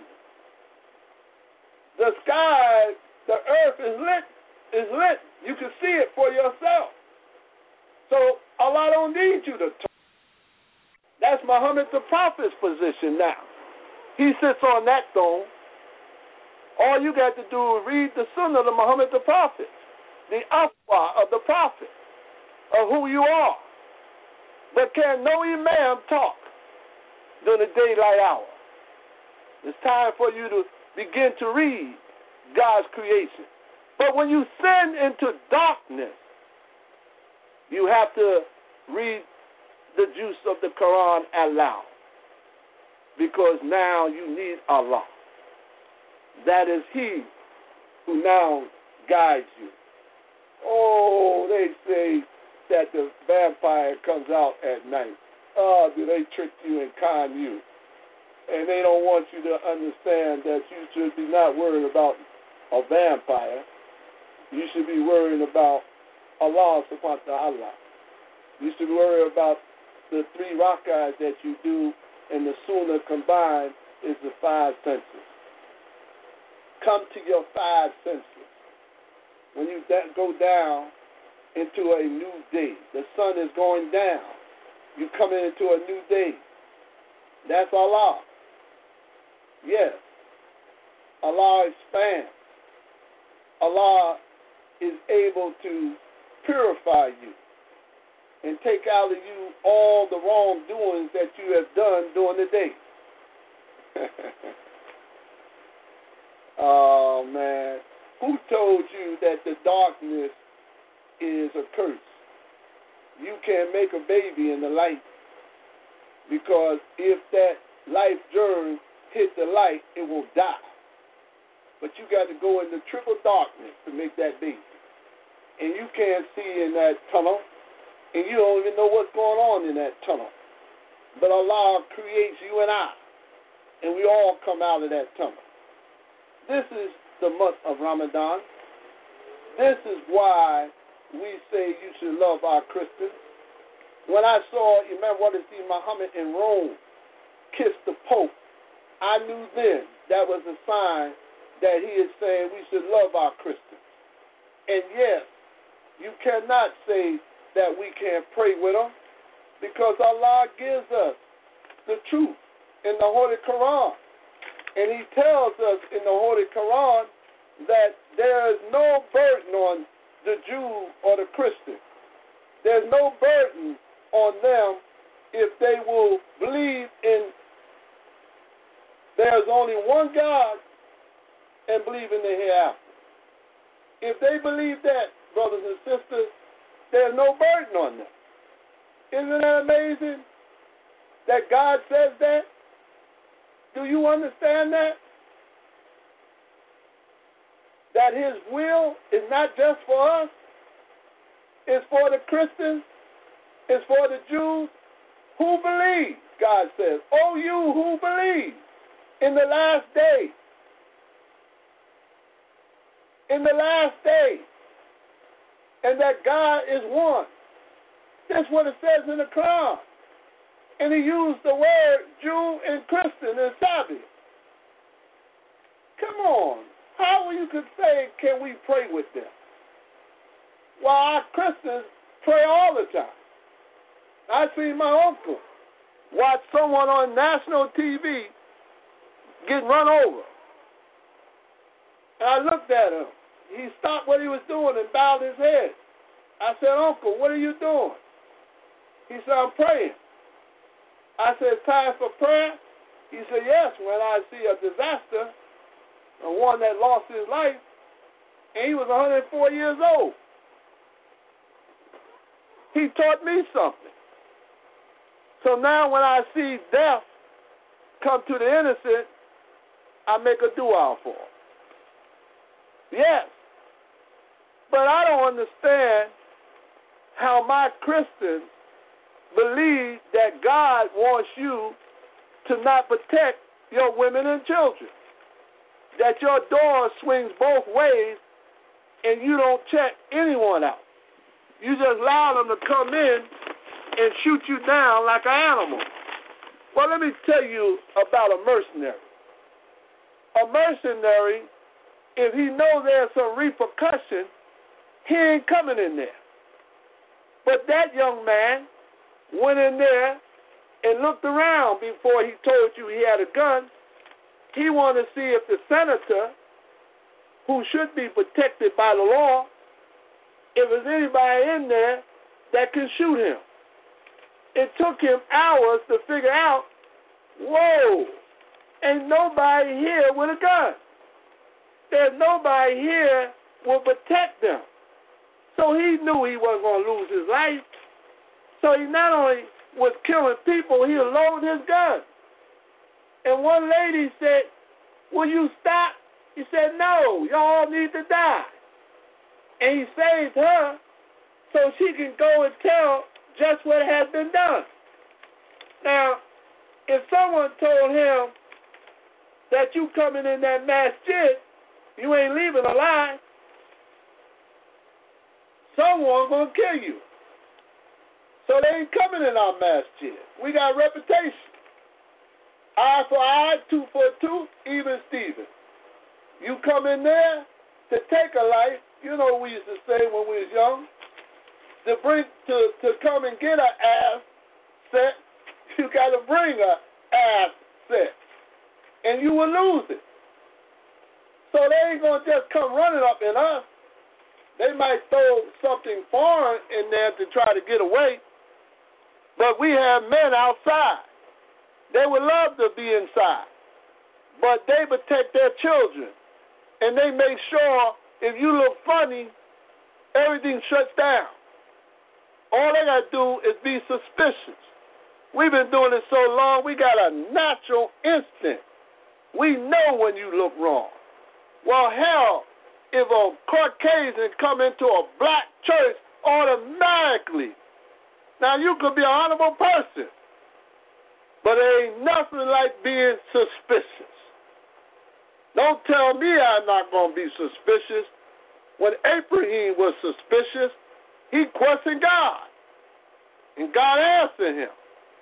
The sky, the earth is lit. You can see it for yourself. So Allah don't need you to talk. That's Muhammad the Prophet's position now. He sits on that throne. All you got to do is read the Sunnah of Muhammad the Prophet, the afwa of the Prophet, of who you are. But can no imam talk during the daylight hour? It's time for you to begin to read God's creation. But when you sin into darkness, you have to read the juice of the Quran aloud, because now you need Allah. That is he who now guides you. Oh, they say that the vampire comes out at night. Oh, do they trick you and con you? And they don't want you to understand that you should be not worried about a vampire. You should be worrying about Allah subhanahu wa ta'ala. You should worry about the 3 rak'ahs that you do, and the sunnah combined is the 5 senses. Come to your 5 senses. When you go down into a new day, the sun is going down. You come into a new day. That's Allah. Yes. Allah expands. Allah is able to purify you and take out of you all the wrongdoings that you have done during the day. Oh, man. Who told you that the darkness is a curse? You can't make a baby in the light, because if that life germ hit the light, it will die. but you got to go into triple darkness to make that baby. And you can't see in that tunnel, and you don't even know what's going on in that tunnel. But Allah creates you and I, and we all come out of that tunnel. This is the month of Ramadan. This is why we say you should love our Christians. When I saw Imam Wadazi Muhammad in Rome kiss the Pope, I knew then that was a sign that he is saying we should love our Christians. And yes, you cannot say that we can't pray with them, because Allah gives us the truth in the Holy Quran. And he tells us in the Holy Quran that there is no burden on the Jew or the Christian. There's no burden on them if they will believe in there's only one God and believe in the hereafter. If they believe that, brothers and sisters, there's no burden on them. Isn't that amazing that God says that? Do you understand that? That his will is not just for us, it's for the Christians, it's for the Jews who believe, God says. Oh, you who believe in the last day. In the last day. And that God is one. That's what it says in the Quran. And he used the word Jew and Christian and Sabbath. Come on. How you could say, can we pray with them? Well, our Christians pray all the time. I see my uncle watch someone on national TV get run over. And I looked at him. He stopped what he was doing and bowed his head. I said, Uncle, what are you doing? He said, I'm praying. I said, time for prayer? He said, yes, when I see a disaster, one that lost his life, and he was 104 years old. He taught me something. So now when I see death come to the innocent, I make a dua for him. Yes. But I don't understand how my Christians believe that God wants you to not protect your women and children. That your door swings both ways and you don't check anyone out. You just allow them to come in and shoot you down like an animal. Well, let me tell you about a mercenary. A mercenary, if he knows there's some repercussion, he ain't coming in there. But that young man went in there and looked around before he told you he had a gun. He wanted to see if the senator, who should be protected by the law, if there's anybody in there that can shoot him. It took him hours to figure out, whoa, ain't nobody here with a gun. There's nobody here will protect them. So he knew he wasn't going to lose his life. So he not only was killing people, he loaded his gun. And one lady said, will you stop? He said, no, y'all need to die. And he saved her so she can go and tell just what has been done. Now, if someone told him that you coming in that masjid, you ain't leaving alive, someone gonna kill you. So they ain't coming in our masjid. We got a reputation. Eye for eye, tooth for tooth, even Steven. You come in there to take a life, you know what we used to say when we was young, to come and get an ass set, you got to bring an ass set, and you will lose it. So they ain't going to just come running up in us. They might throw something foreign in there to try to get away, but we have men outside. They would love to be inside, but they protect their children, and they make sure if you look funny, everything shuts down. All they got to do is be suspicious. We've been doing it so long, we got a natural instinct. We know when you look wrong. Well, hell, if a Caucasian come into a black church, automatically, now you could be an honorable person, but there ain't nothing like being suspicious. Don't tell me I'm not going to be suspicious. When Abraham was suspicious, he questioned God, and God answered him.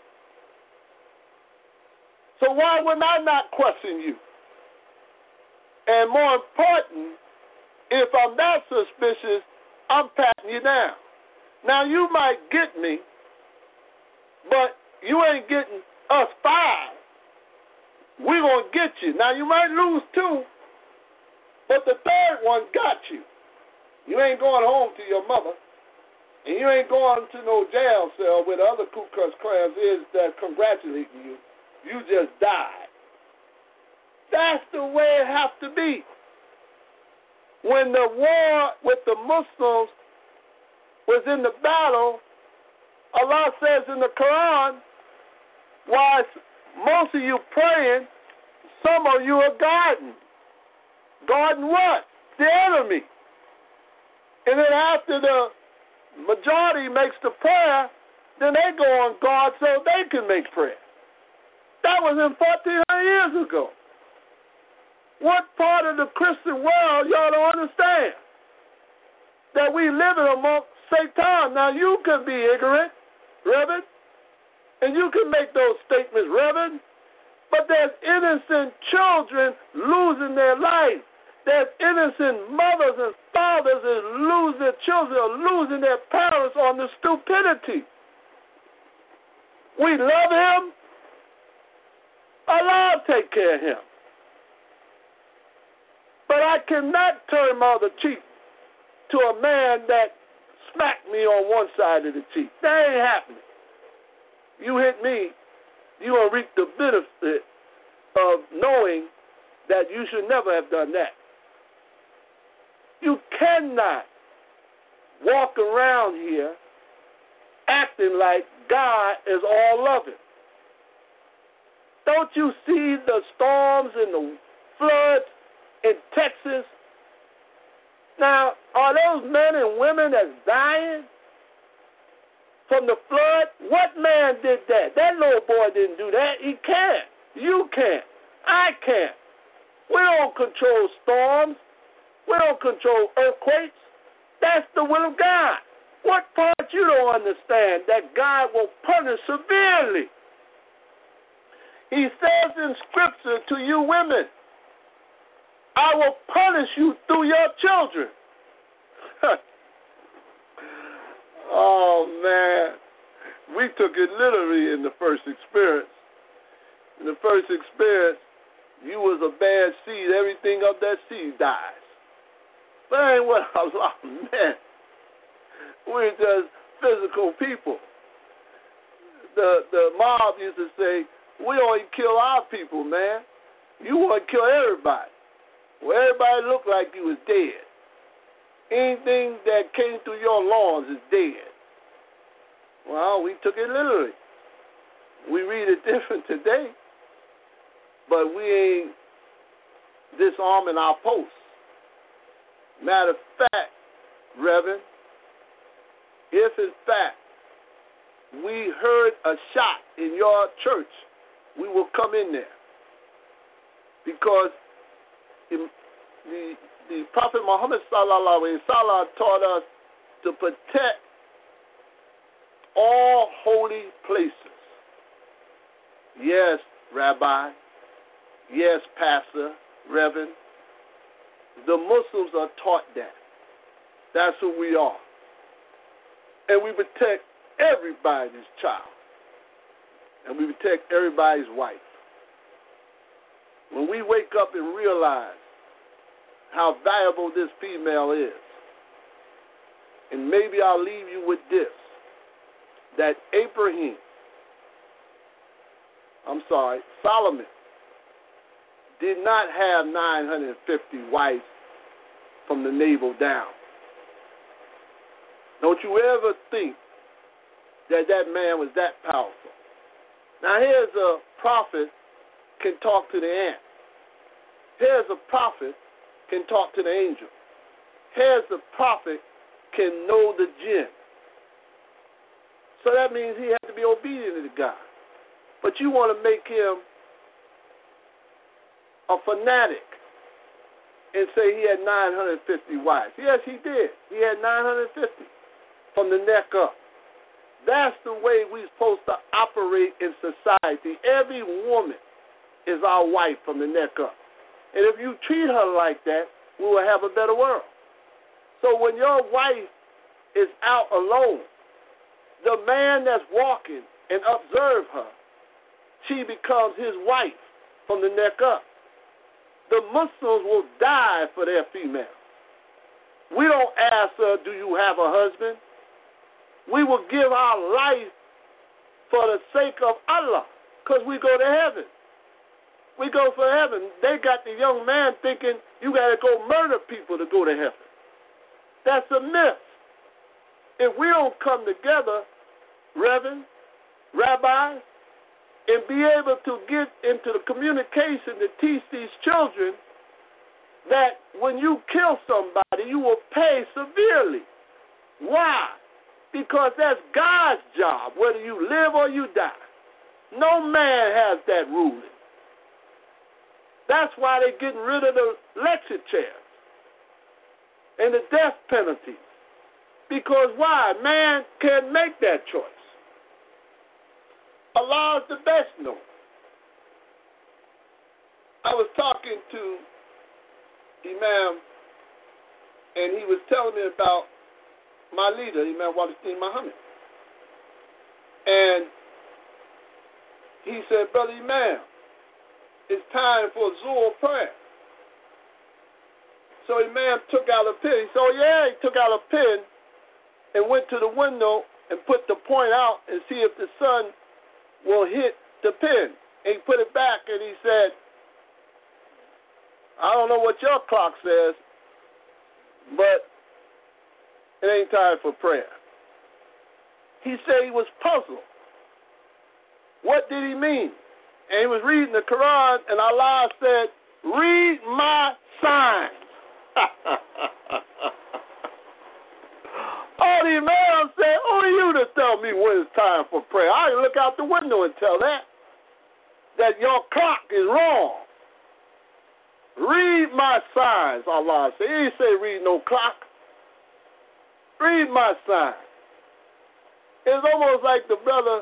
So why would I not question you? And more important, if I'm not suspicious, I'm patting you down. Now, you might get me, but you ain't getting us 5. We're going to get you. Now, you might lose 2, but the third one got you. You ain't going home to your mother, and you ain't going to no jail cell where the other Ku Klux Klans is that congratulating you. You just died. That's the way it has to be. When the war with the Muslims was in the battle, Allah says in the Quran, while most of you praying, some of you are guarding. Guarding what? The enemy. And then after the majority makes the prayer, then they go on guard so they can make prayer. That was in 1,400 years ago. What part of the Christian world y'all don't understand? That we living amongst Satan. Now, you can be ignorant, Reverend, and you can make those statements, Reverend, but there's innocent children losing their life. There's innocent mothers and fathers that lose their children or losing their parents on the stupidity. We love him. Allah take care of him. But I cannot turn my other cheek to a man that smacked me on one side of the cheek. That ain't happening. You hit me, you're going to reap the benefit of knowing that you should never have done that. You cannot walk around here acting like God is all-loving. Don't you see the storms and the floods in Texas? Now, are those men and women that's dying from the flood? What man did that? That little boy didn't do that. He can't. You can't. I can't. We don't control storms. We don't control earthquakes. That's the will of God. What part you don't understand? That God will punish severely. He says in Scripture to you women, I will punish you through your children. Oh, man. We took it literally in the first experience. In the first experience, you was a bad seed. Everything of that seed dies. But that ain't what Allah meant. We're just physical people. The mob used to say, we only kill our people, man. You want to kill everybody. Well, everybody looked like you was dead. Anything that came through your lawns is dead. Well, we took it literally. We read it different today, but we ain't disarming our posts. Matter of fact, Reverend, if in fact we heard a shot in your church, we will come in there. Because the Prophet Muhammad sallallahu alaihi wasallam taught us to protect all holy places. Yes, Rabbi. Yes, Pastor, Reverend. The Muslims are taught that. That's who we are. And we protect everybody's child. And we protect everybody's wife. When we wake up and realize how valuable this female is, and maybe I'll leave you with this, that Solomon did not have 950 wives from the navel down. Don't you ever think that that man was that powerful. Now here's a prophet can talk to the ant. Here's a prophet can talk to the angel. Here's the prophet can know the jinn. So that means he has to be obedient to God. But you want to make him a fanatic and say he had 950 wives. Yes, he did. He had 950 from the neck up. That's the way we're supposed to operate in society. Every woman is our wife from the neck up. And if you treat her like that, we will have a better world. So when your wife is out alone, the man that's walking and observe her, she becomes his wife from the neck up. The Muslims will die for their female. We don't ask her, do you have a husband? We will give our life for the sake of Allah, because we go to heaven. We go for heaven. They got the young man thinking you got to go murder people to go to heaven. That's a myth. If we don't come together, reverend, rabbis, and be able to get into the communication to teach these children that when you kill somebody, you will pay severely. Why? Because that's God's job, whether you live or you die. No man has that ruling. That's why they're getting rid of the lecture chairs and the death penalty. Because why? Man can't make that choice. Allah is the best known. I was talking to Imam, and he was telling me about my leader, Imam Waleed Muhammad. And he said, Brother Imam, it's time for Zuhr prayer. So Imam took out a pen. He said, oh yeah, he took out a pen and went to the window and put the point out and see if the sun will hit the pen. And he put it back and he said, I don't know what your clock says, but it ain't time for prayer. He said he was puzzled. What did he mean? And he was reading the Quran, and Allah said, read my signs. Oh, the Imam said, who are you to tell me when it's time for prayer? I can look out the window and tell that your clock is wrong. Read my signs, Allah said. He didn't say read no clock. Read my signs. It's almost like the brother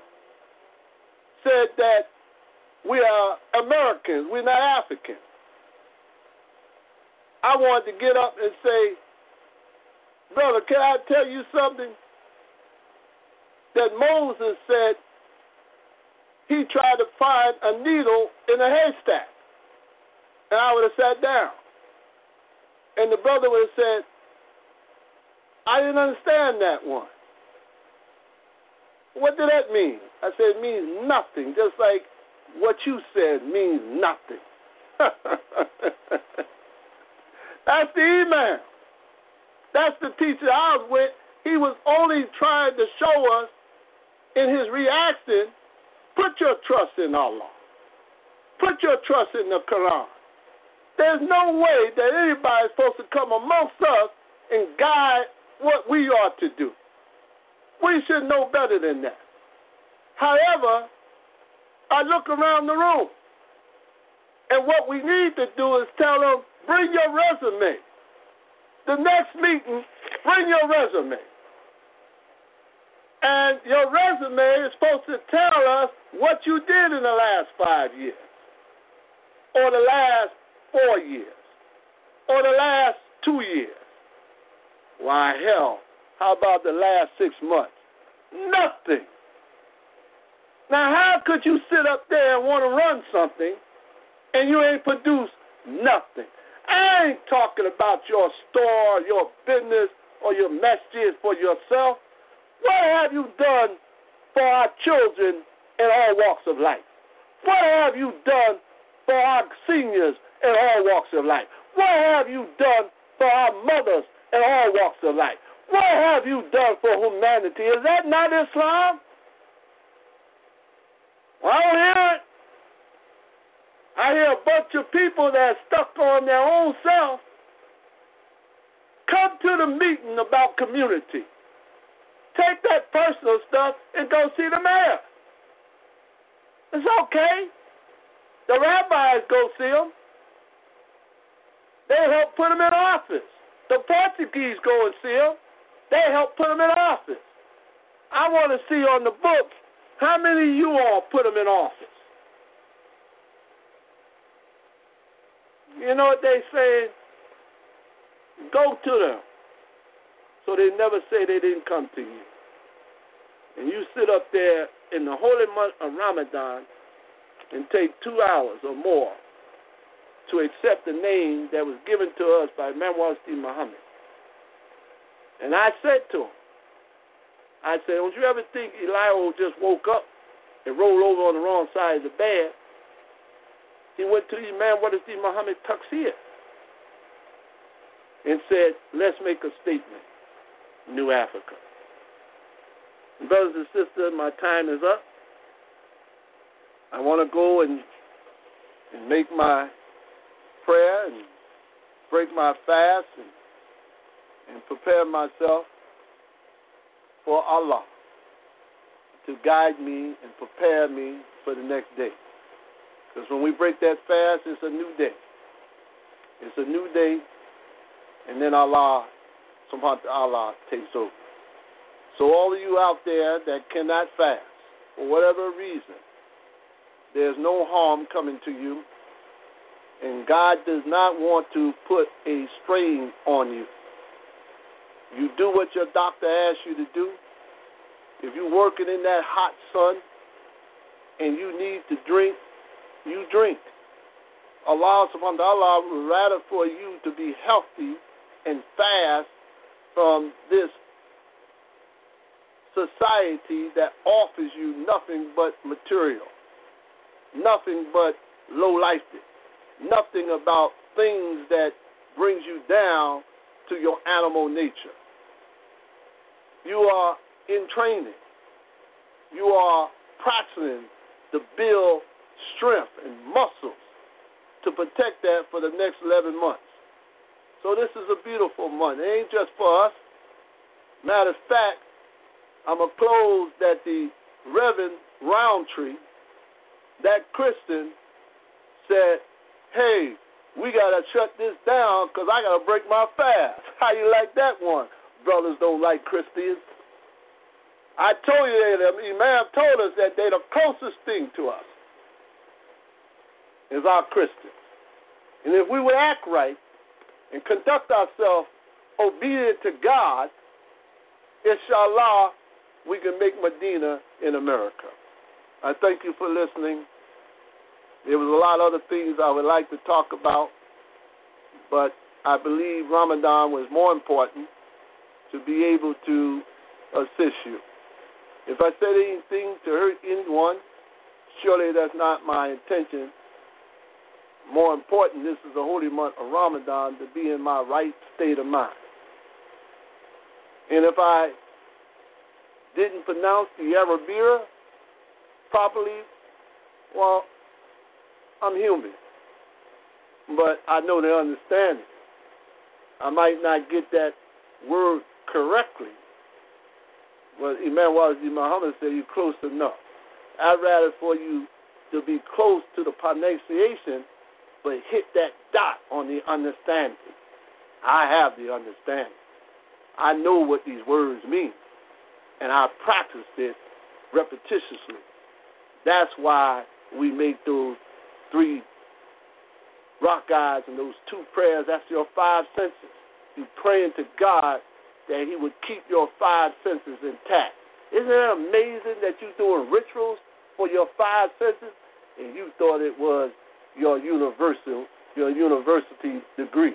said that we are Americans, we're not Africans. I wanted to get up and say, brother, can I tell you something? That Moses said he tried to find a needle in a haystack. And I would have sat down. And the brother would have said, I didn't understand that one. What did that mean? I said, it means nothing, just like what you said means nothing. That's the Imam. That's the teacher I was with. He was only trying to show us in his reaction, put your trust in Allah. Put your trust in the Quran. There's no way that anybody's supposed to come amongst us and guide what we ought to do. We should know better than that. However, I look around the room, and what we need to do is tell them, bring your resume. The next meeting, bring your resume. And your resume is supposed to tell us what you did in the last 5 years, or the last 4 years, or the last 2 years. Why, hell, how about the last 6 months? Nothing. Now, how could you sit up there and want to run something and you ain't produced nothing? I ain't talking about your store, your business, or your messages for yourself. What have you done for our children in all walks of life? What have you done for our seniors in all walks of life? What have you done for our mothers in all walks of life? What have you done for humanity? Is that not Islam? Well, I don't hear it. I I hear a bunch of people that are stuck on their own self come to the meeting about community. Take that personal stuff and go see the mayor. It's okay. The rabbis go see them. They help put them in office. The Portuguese go and see them. They help put them in office. I want to see on the books how many of you all put them in office. You know what they say? Go to them so they never say they didn't come to you. And you sit up there in the holy month of Ramadan and take 2 hours or more to accept the name that was given to us by Imam Wasi Muhammad. And I said to him, don't you ever think Eliyahu just woke up and rolled over on the wrong side of the bed? He went to Imam Wasi Muhammad Tafsir and said, let's make a statement, New Africa. And brothers and sisters, my time is up. I want to go and make my prayer and break my fast and prepare myself for Allah to guide me and prepare me for the next day. Because when we break that fast, it's a new day. It's a new day, and then Allah, subhanahu wa ta'ala, takes over. So all of you out there that cannot fast, for whatever reason, there's no harm coming to you, and God does not want to put a strain on you. You do what your doctor asks you to do. If you're working in that hot sun and you need to drink, you drink. Allah subhanahu wa ta'ala would rather for you to be healthy and fast from this society that offers you nothing but material, nothing but low-life, nothing about things that brings you down to your animal nature. You are in training. You are practicing to build strength and muscles to protect that for the next 11 months. So this is a beautiful month. It ain't just for us. Matter of fact, I'm going to close that the Reverend Roundtree, that Christian, said, hey, we got to shut this down because I got to break my fast. How you like that one? Brothers don't like Christians. I told you that the Imam told us that they're the closest thing to us is our Christians. And if we would act right and conduct ourselves obedient to God, inshallah, we can make Medina in America. I thank you for listening. There was a lot of other things I would like to talk about, but I believe Ramadan was more important to be able to assist you. If I said anything to hurt anyone, surely that's not my intention. More important, this is the holy month of Ramadan, to be in my right state of mind. And if I didn't pronounce the Arabira properly, well, I'm human. But I know they understand it. I might not get that word correctly, but Imam Wasi Muhammad said you're close enough. I'd rather for you to be close to the pronunciation, but hit that dot on the understanding. I have the understanding. I know what these words mean, and I practiced it repetitiously. That's why we make those 3 rak'ahs and those 2 prayers. That's your 5 senses. You're praying to God that he would keep your 5 senses intact. Isn't it amazing that you're doing rituals for your 5 senses and you thought it was your university degree?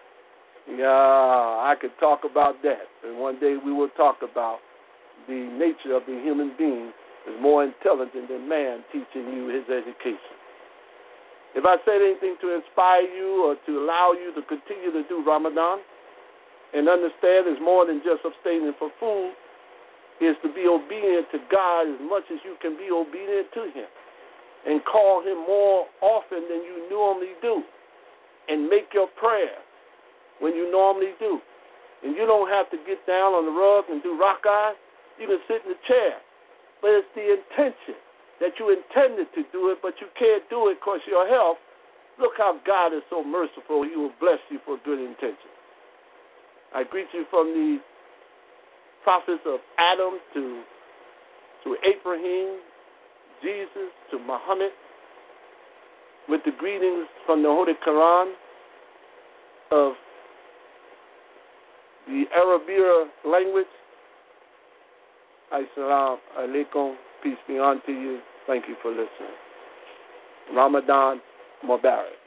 Yeah, I could talk about that. And one day we will talk about the nature of the human being is more intelligent than man teaching you his education. If I said anything to inspire you or to allow you to continue to do Ramadan and understand it's more than just abstaining from food, is to be obedient to God as much as you can be obedient to him. and call him more often than you normally do, and make your prayer when you normally do. And you don't have to get down on the rug and do rock eyes. You can sit in the chair. But it's the intention that you intended to do it, but you can't do it because of your health. Look how God is so merciful. He will bless you for good intention. I greet you from the prophets of Adam to Abraham, Jesus, to Muhammad, with the greetings from the Holy Quran of the Arabic language. Assalamu alaikum, peace be unto you. Thank you for listening. Ramadan Mubarak.